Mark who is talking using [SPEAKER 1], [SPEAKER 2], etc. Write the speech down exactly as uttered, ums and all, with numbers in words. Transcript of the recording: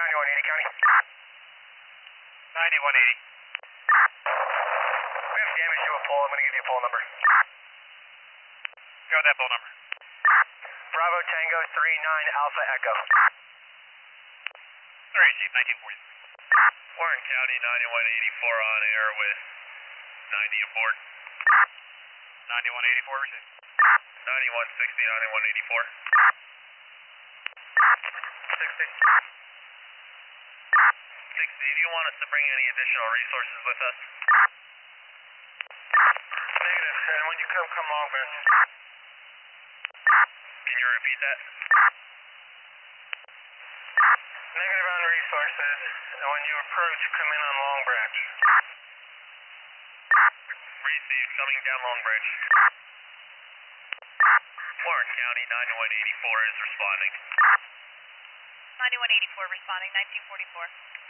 [SPEAKER 1] ninety-one eighty County.
[SPEAKER 2] ninety-one eighty.
[SPEAKER 1] We have damage to a pole. I'm going to give you a pole number.
[SPEAKER 2] Go with that pole number.
[SPEAKER 1] Bravo Tango three nine Alpha Echo.
[SPEAKER 2] Three, Chief, nineteen forty-three.
[SPEAKER 3] Warren County, ninety-one eighty-four on air with ninety aboard.
[SPEAKER 2] ninety-one eighty-four, receive.
[SPEAKER 3] ninety-one sixty, ninety-one eighty-four.
[SPEAKER 1] sixty.
[SPEAKER 3] sixty, do you want us to bring any additional resources with us?
[SPEAKER 1] Negative. And when you come, come long bench.
[SPEAKER 3] Can you repeat that?
[SPEAKER 1] Negative on resources. And when you approach, come in on Long Branch.
[SPEAKER 3] Received, coming down Long Branch. Warren County, ninety-one eighty-four is responding.
[SPEAKER 4] ninety-one eighty-four responding, nineteen forty-four.